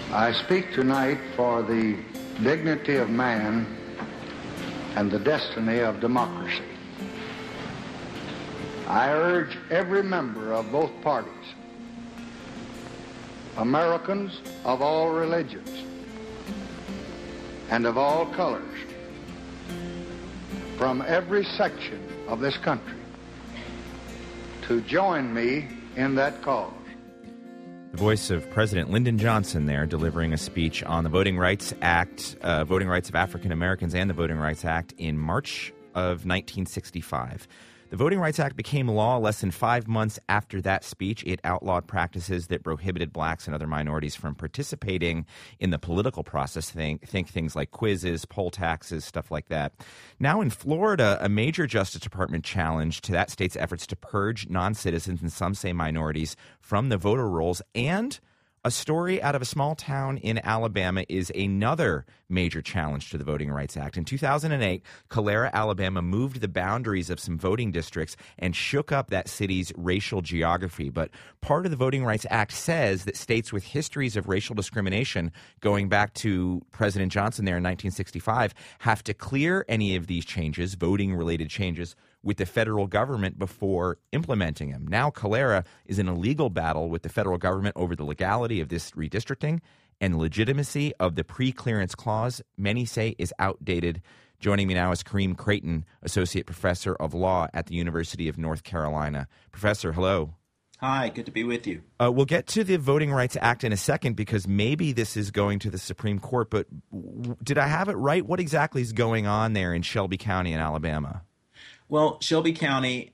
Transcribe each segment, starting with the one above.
I speak tonight for the dignity of man and the destiny of democracy. I urge every member of both parties, Americans of all religions and of all colors, from every section of this country, to join me in that cause. The voice of President Lyndon Johnson there, delivering a speech on the Voting Rights Act, Voting Rights of African Americans and the Voting Rights Act in March of 1965. The Voting Rights Act became law less than 5 months after that speech. It outlawed practices that prohibited blacks and other minorities from participating in the political process. Think things like quizzes, poll taxes, stuff like that. Now in Florida, a major Justice Department challenge to that state's efforts to purge non-citizens and some say minorities from the voter rolls, and a story out of a small town in Alabama is another major challenge to the Voting Rights Act. In 2008, Calera, Alabama moved the boundaries of some voting districts and shook up that city's racial geography. But part of the Voting Rights Act says that states with histories of racial discrimination going back to President Johnson there in 1965 have to clear any of these changes, voting-related changes, with the federal government before implementing them. Now Calera is in a legal battle with the federal government over the legality of this redistricting and legitimacy of the pre-clearance clause many say is outdated. Joining me now is Kareem Creighton, Associate Professor of Law at the University of North Carolina. Professor, hello. Hi, good to be with you. We'll get to the Voting Rights Act in a second because maybe this is going to the Supreme Court, but did I have it right? What exactly is going on there in Shelby County in Alabama? Well, Shelby County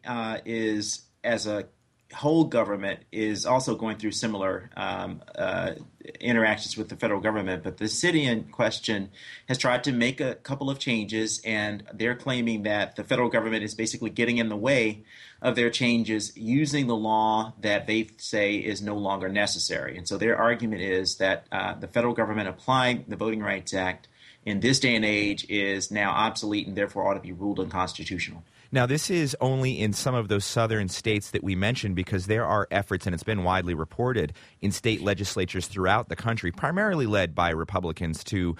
is, as a whole government, is also going through similar interactions with the federal government. But the city in question has tried to make a couple of changes, and they're claiming that the federal government is basically getting in the way of their changes using the law that they say is no longer necessary. And so their argument is that the federal government applying the Voting Rights Act in this day and age is now obsolete and therefore ought to be ruled unconstitutional. Now, this is only in some of those southern states that we mentioned because there are efforts, and it's been widely reported, in state legislatures throughout the country, primarily led by Republicans, to,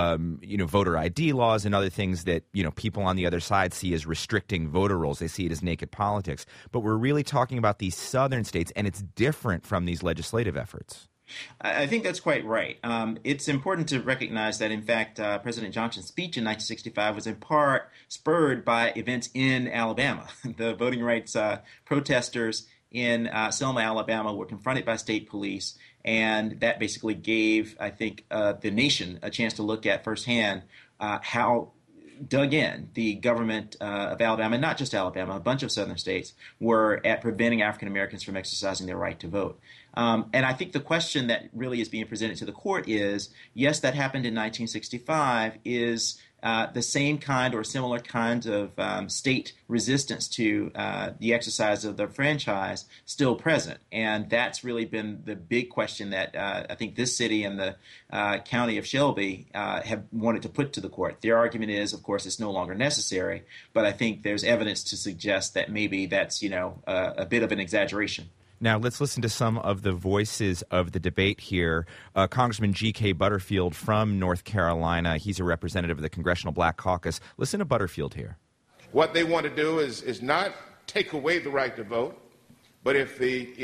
voter ID laws and other things that, people on the other side see as restricting voter rolls. They see it as naked politics. But we're really talking about these southern states, and it's different from these legislative efforts. I think that's quite right. It's important to recognize that, in fact, President Johnson's speech in 1965 was in part spurred by events in Alabama. The voting rights protesters in Selma, Alabama, were confronted by state police, and that basically gave, I think, the nation a chance to look at firsthand how dug in the government of Alabama, and not just Alabama, a bunch of southern states, were at preventing African Americans from exercising their right to vote. And I think the question that really is being presented to the court is, yes, that happened in 1965. Is the same kind or similar kind of state resistance to the exercise of the franchise still present? And that's really been the big question that I think this city and the county of Shelby have wanted to put to the court. Their argument is, of course, it's no longer necessary, but I think there's evidence to suggest that maybe that's, a bit of an exaggeration. Now, let's listen to some of the voices of the debate here. Congressman G.K. Butterfield from North Carolina. He's a representative of the Congressional Black Caucus. Listen to Butterfield here. What they want to do is not take away the right to vote, but if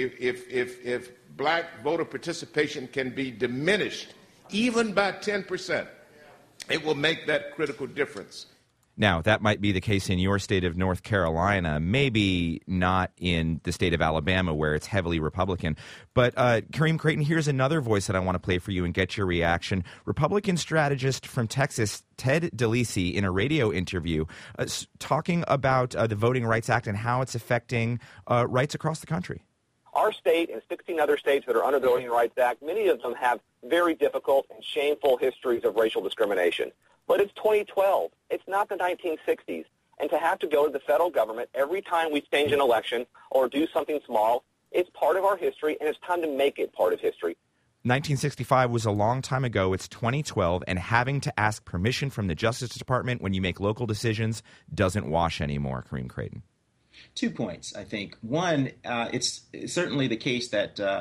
black voter participation can be diminished even by 10%, it will make that critical difference. Now, that might be the case in your state of North Carolina, maybe not in the state of Alabama where it's heavily Republican. But Kareem Creighton, here's another voice that I want to play for you and get your reaction. Republican strategist from Texas, Ted DeLisi, in a radio interview, talking about the Voting Rights Act and how it's affecting rights across the country. Our state and 16 other states that are under the Voting Rights Act, many of them have very difficult and shameful histories of racial discrimination. But it's 2012. It's not the 1960s. And to have to go to the federal government every time we change an election or do something small, it's part of our history, and it's time to make it part of history. 1965 was a long time ago. It's 2012, and having to ask permission from the Justice Department when you make local decisions doesn't wash anymore, Kareem Creighton. 2 points, I think. One, it's certainly the case that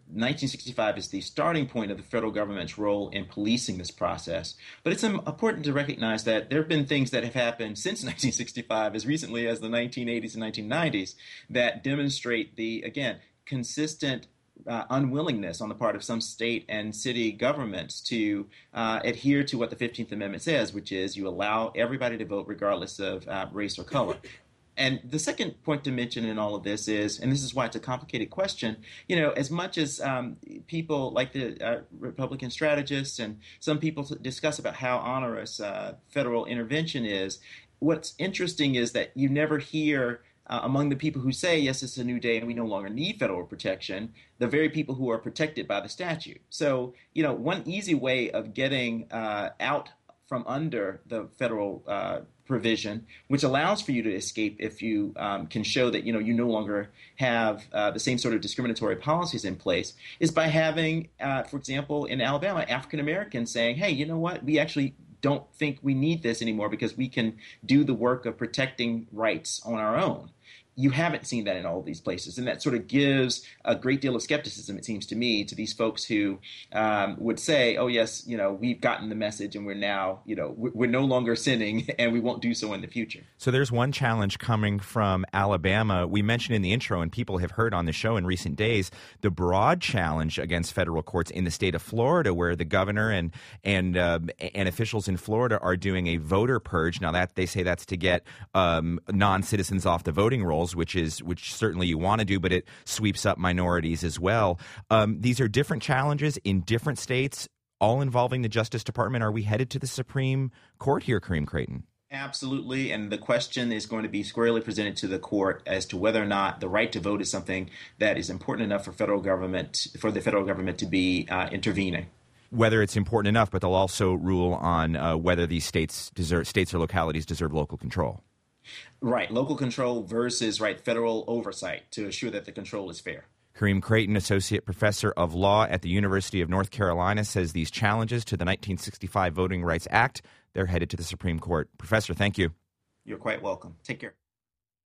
1965 is the starting point of the federal government's role in policing this process. But it's important to recognize that there have been things that have happened since 1965, as recently as the 1980s and 1990s, that demonstrate the, again, consistent unwillingness on the part of some state and city governments to adhere to what the 15th Amendment says, which is you allow everybody to vote regardless of race or color. And the second point to mention in all of this is, and this is why it's a complicated question, as much as people like the Republican strategists and some people discuss about how onerous federal intervention is, what's interesting is that you never hear among the people who say, yes, it's a new day and we no longer need federal protection, the very people who are protected by the statute. So, one easy way of getting out from under the federal provision, which allows for you to escape if you can show that, you no longer have the same sort of discriminatory policies in place, is by having, for example, in Alabama, African Americans saying, hey, you know what, we actually don't think we need this anymore because we can do the work of protecting rights on our own. You haven't seen that in all of these places, and that sort of gives a great deal of skepticism, it seems to me, to these folks who would say, oh, yes, we've gotten the message and we're now, we're no longer sinning and we won't do so in the future. So there's one challenge coming from Alabama. We mentioned in the intro, and people have heard on the show in recent days, the broad challenge against federal courts in the state of Florida, where the governor and officials in Florida are doing a voter purge. Now, that they say that's to get non-citizens off the voting rolls, which certainly you want to do, but it sweeps up minorities as well. These are different challenges in different states, all involving the Justice Department. Are we headed to the Supreme Court here, Kareem Creighton? Absolutely, and the question is going to be squarely presented to the court as to whether or not the right to vote is something that is important enough for the federal government to be intervening. Whether it's important enough, but they'll also rule on whether these states or localities deserve local control. Right, local control versus federal oversight to assure that the control is fair. Kareem Creighton, Associate Professor of Law at the University of North Carolina, says these challenges to the 1965 Voting Rights Act, they're headed to the Supreme Court. Professor, thank you. You're quite welcome. Take care.